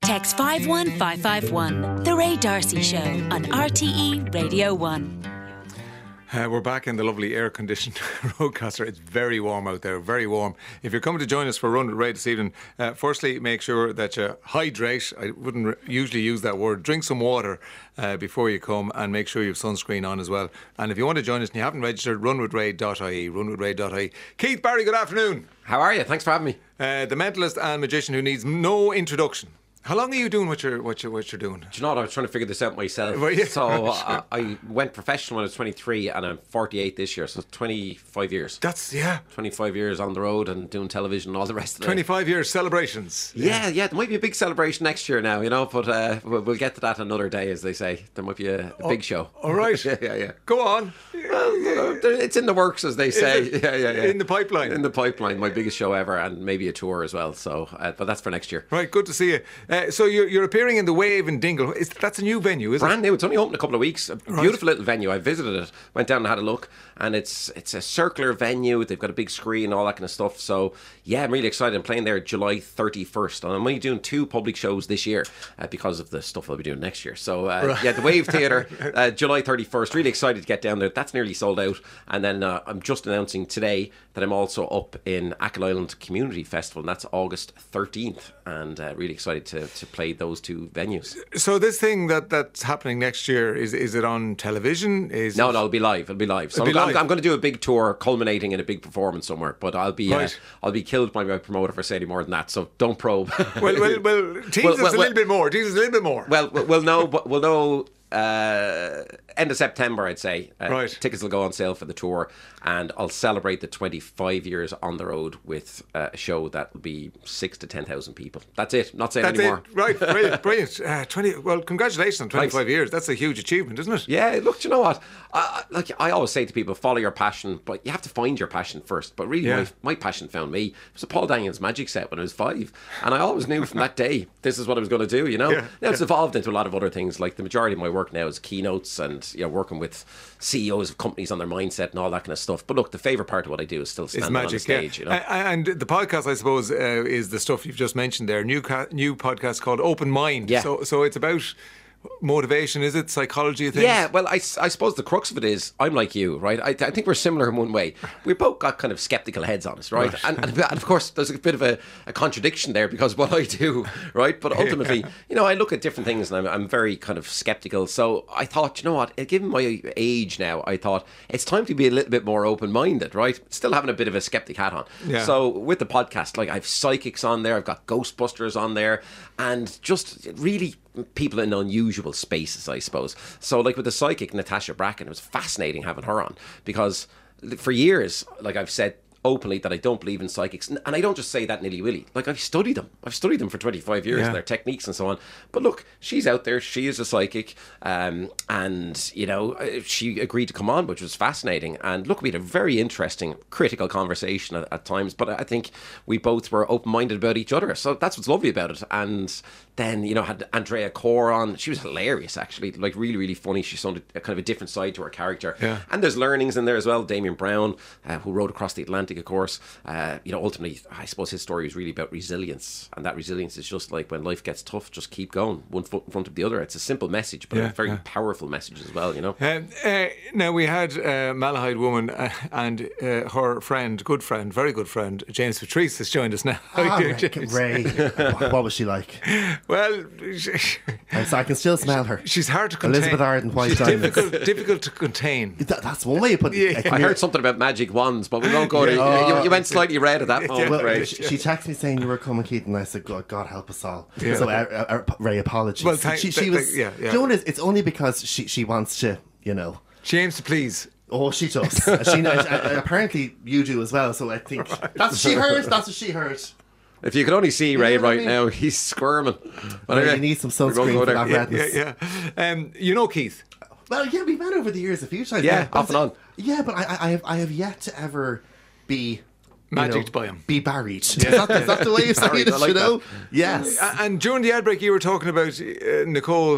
Text 51551. The Ray D'Arcy Show on RTE Radio 1. We're back in the lovely air-conditioned Roadcaster. It's very warm out there, very warm. If you're coming to join us for Run with Ray this evening, firstly, make sure that you hydrate. I wouldn't usually use that word. Drink some water before you come, and make sure you have sunscreen on as well. And if you want to join us and you haven't registered, runwithray.ie, runwithray.ie. Keith Barry, good afternoon. How are you? Thanks for having me. The mentalist and magician who needs no introduction. How long are you doing what you're doing? Do you know what? I was trying to figure this out myself. Well, yeah, so sure. I went professional when I was 23 and I'm 48 this year, so 25 years. That's, yeah. 25 years on the road and doing television and all the rest of it. 25 years celebrations. Yeah, there might be a big celebration next year now, you know, but we'll get to that another day, as they say. There might be a big show. All right. yeah. Go on. Well, it's in the works, as they say. Yeah. In the pipeline. In the pipeline. My biggest show ever, and maybe a tour as well. So, but that's for next year. Right, good to see you. So you're appearing in the Wave in Dingle. That's a new venue, is it? Brand new. It's only opened a couple of weeks. A beautiful little venue. I visited it, went down and had a look, and it's a circular venue. They've got a big screen, all that kind of stuff. So yeah, I'm really excited. I'm playing there July 31st, and I'm only doing 2 public shows this year because of the stuff I'll be doing next year. So yeah, the Wave Theatre, July 31st. Really excited to get down there. That's nearly sold out. And then I'm just announcing today that I'm also up in Achill Island Community Festival, and that's August 13th. And really excited to play those 2 venues. So this thing that's happening next year, is it on television? No, it'll be live. It'll be live. So I'm going to do a big tour culminating in a big performance somewhere, but I'll be killed by my promoter for saying any more than that, so don't probe. Well, tease us a little bit more. Tease us a little bit more. Well, we'll know end of September, I'd say. Right. Tickets will go on sale for the tour, and I'll celebrate the 25 years on the road with a show that will be 6,000 to 10,000 people. That's it. Not saying anymore. Right, brilliant. Well, congratulations on 25 years. That's a huge achievement, isn't it? Yeah, look, you know what? I always say to people, follow your passion, but you have to find your passion first. But really, my passion found me. It was a Paul Daniels magic set when I was 5, and I always knew from that day this is what I was going to do. You know, now it's evolved into a lot of other things. Like the majority of my work now is keynotes and working with CEOs of companies on their mindset and all that kind of stuff. But look, the favourite part of what I do is still standing on the stage. You know? And the podcast, I suppose, is the stuff you've just mentioned there. New podcast called Open Mind. Yeah. So it's about motivation, is it? Psychology of things? Yeah, well, I suppose the crux of it is I'm like you, right? I think we're similar in one way. We both got kind of sceptical heads on us, right? And of course, there's a bit of a contradiction there because what I do, right? But ultimately, I look at different things and I'm very kind of sceptical. So I thought, you know what? Given my age now, I thought it's time to be a little bit more open-minded, right? Still having a bit of a skeptic hat on. Yeah. So with the podcast, like I have psychics on there, I've got Ghostbusters on there, and just really people in unusual spaces, I suppose. So like with the psychic Natasha Bracken, it was fascinating having her on because for years, like I've said openly that I don't believe in psychics, and I don't just say that nilly-willy. Like I've studied them for 25 years and their techniques and so on. But look, she's out there, she is a psychic, and she agreed to come on, which was fascinating. And look, we had a very interesting critical conversation at times, but I think we both were open-minded about each other, so that's what's lovely about it. And then had Andrea Corr on. She was hilarious, actually, like really, really funny. She showed a kind of a different side to her character. And there's learnings in there as well. Damien Brown, who rode across the Atlantic, of course, ultimately I suppose his story was really about resilience, and that resilience is just like when life gets tough, just keep going, one foot in front of the other. It's a simple message, but a very powerful message as well, Now we had Malahide woman and her friend, very good friend, James Patrice has joined us now. Ray, what was she like? Well, I can still smell her. She's hard to contain. Elizabeth Arden, White She's Diamonds. difficult to contain. That's one way you put it. I heard something about magic wands, but we won't go to you went slightly red at that moment. Well, Ray. she texted me saying you were coming, Keith, and I said, God help us all. So Ray, apologies. Well, she was. You know what it is? It's only because she wants to, She aims to please. Oh, she does. Apparently you do as well, so I think that's what she heard. If you could only see Ray right now, he's squirming. But you need some sunscreen for that redness. Keith. Well, yeah, we've met over the years a few times. Yeah, off and on. Yeah, but I have yet to ever be magicked by him. Be buried. Yeah. Is that the way you say it? Like Yes. And during the ad break, you were talking about Nicole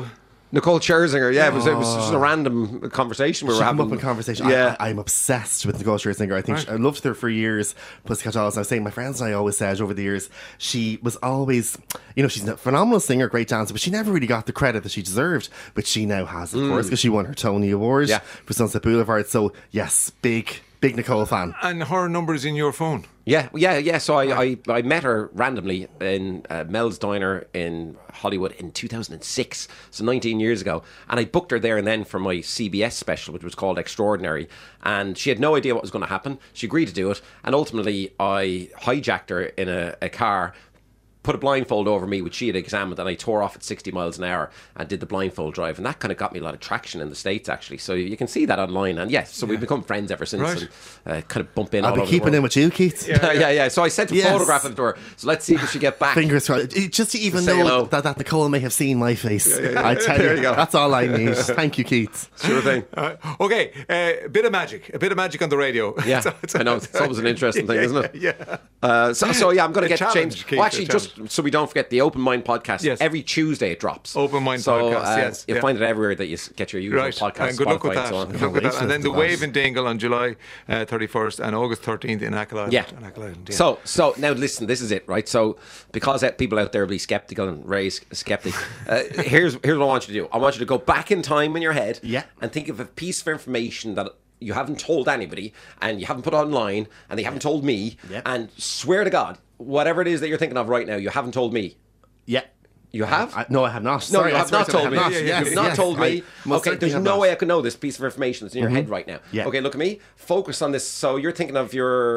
Nicole Scherzinger, yeah, it was just a random conversation we were She came having. up in conversation. Yeah. I'm obsessed with Nicole Scherzinger. I think I loved her for years. Pussycat Dolls. I was saying, my friends and I always said over the years, she was always, she's a phenomenal singer, great dancer, but she never really got the credit that she deserved. But she now has, of course, because she won her Tony Award for Sunset Boulevard. So yes, big Nicole fan. And her number's in your phone. Yeah. So I met her randomly in Mel's Diner in Hollywood in 2006, so 19 years ago. And I booked her there and then for my CBS special, which was called Extraordinary. And she had no idea what was going to happen. She agreed to do it. And ultimately, I hijacked her in a car, put a blindfold over me, which she had examined, and I tore off at 60 miles an hour and did the blindfold drive. And that kind of got me a lot of traction in the States, actually. So you can see that online. And yes, so we've become friends ever since, and kind of bump in all I'll be over keeping the in world. with you, Keith. Yeah. So I sent a photograph of her. So let's see if she get back. Fingers crossed. Just to even Say know hello. that Nicole may have seen my face. I tell There you, you go. that's all I need. Thank you, Keith. Sure thing. Okay, a bit of magic on the radio. Yeah, I know. It's always an interesting thing, isn't it? Yeah. So I'm going to get challenge, changed. Keith, Well, actually, a just so we don't forget, the Open Mind podcast. Yes. Every Tuesday it drops. Open Mind so, podcast, yes. You'll find it everywhere that you get your usual Right, podcast, and good luck with Spotify, that. and so on. Good luck with that. And then the Congratulations. Wave in Dingle on July 31st and August 13th in Ackle Island. Yeah. Ackle Island, yeah. So now listen, this is it, right? So because people out there will be skeptical and Ray's skeptic, here's what I want you to do. I want you to go back in time in your head and think of a piece of information that you haven't told anybody and you haven't put online and they haven't told me, and swear to God, whatever it is that you're thinking of right now, you haven't told me. Yeah. You have? No, I have not. No, Sorry, you have not told me. You've not told me. Okay, there's no way I could know this piece of information that's in your head right now. Yeah. Okay, look at me. Focus on this. So you're thinking of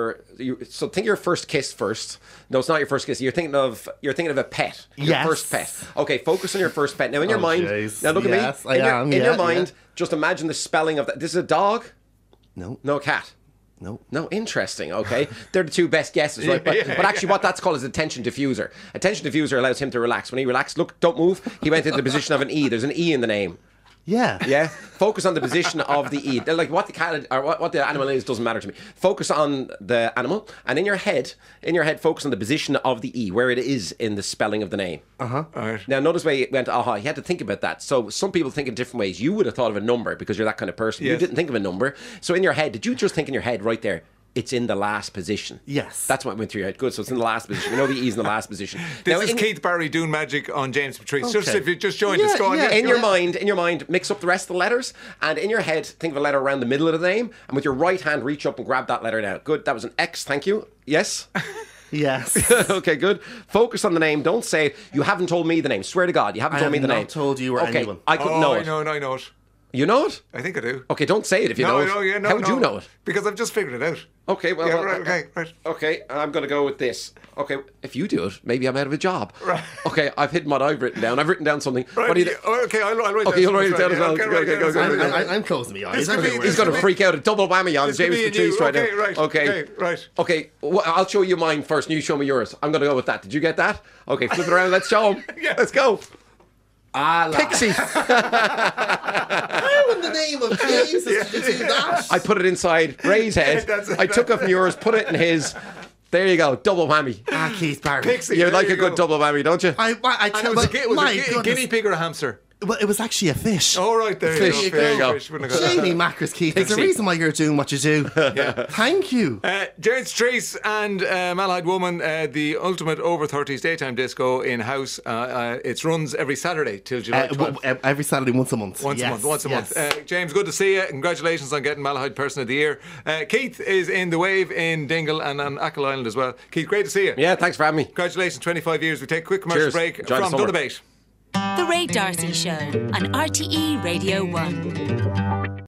so think of your first kiss first. No, it's not your first kiss. You're thinking of a pet. Your first pet. Okay, focus on your first pet. Now in your mind. Jeez. Now look Yes, at me. I am. In your mind, just imagine the spelling of that. This is a dog? No. No, a cat. No. Interesting. Okay, they're the two best guesses, right? But actually, what that's called is attention diffuser. Attention diffuser allows him to relax. When he relaxes, look, don't move. He went into the position of an E. There's an E in the name. Yeah. Focus on the position of the E. They're like what the cat or what the animal is doesn't matter to me. Focus on the animal, and in your head, focus on the position of the E, where it is in the spelling of the name. Right. Now, notice where he went. He had to think about that. So some people think in different ways. You would have thought of a number because you're that kind of person. You Yes. didn't think of a number. So in your head, did you just think in your head right there? It's in the last position. Yes. That's what went through your head. Good. So it's in the last position. You know the E's in the last position. This Now, is in- Keith Barry doing magic on James Patrice. Just Okay. if you just joined us, go on. In your mind, mix up the rest of the letters, and in your head, think of a letter around the middle of the name, and with your right hand, reach up and grab that letter now. Good. That was an X. Thank you. Yes. Yes. Okay. Good. Focus on the name. Don't say it. You haven't told me the name. Swear to God, you haven't I told me have the not name. told you or okay. anyone. I couldn't know I it. know it. You know it? I think I do. Okay. Don't say it if you know it. How would you know it? Because I've just figured it out. Okay. Well. Yeah, well, right. Okay, I'm going to go with this. Okay, if you do it, maybe I'm out of a job. Right. Okay, I've hidden what I've written down. I've written down something. Right. What do you Okay, I'll write Okay, down. you'll write it down as well. Okay, Go. I'm closing my eyes. This could be- He's going to freak out. A double whammy on This could James be a Patrice new- right okay, now. right, Okay, okay, right. Okay, well, I'll show you mine first, and you show me yours. I'm going to go with that. Did you get that? Okay, flip it around. Let's show him. Yeah. Let's go. Pixie. How in the name of Jesus did you do that? I put it inside Ray's head. That's it. I took off yours, put it in his. There you go. Double whammy. Keith Barry. Pixie. You There like you a good go. double whammy, don't you? I And tell it was, my a goodness. guinea pig or a hamster? Well, it was actually a fish. Oh, right, there Fish, you go. there you go. Fish, wouldn't have got that. Jamie Macris, Keith. There's a Pixie. reason why you're doing what you do. Thank you. James Patrice and Malahide Woman, the ultimate over 30s daytime disco in house. It runs every Saturday till July 12th. Every Saturday, once a month. Once a month. Yes. James, good to see you. Congratulations on getting Malahide Person of the Year. Keith is in the Wave in Dingle and on Ackle Island as well. Keith, great to see you. Yeah, thanks for having me. Congratulations, 25 years. We take a quick commercial Cheers. break Enjoy the from summer. Dunabate. The Ray Darcy Show on RTE Radio 1.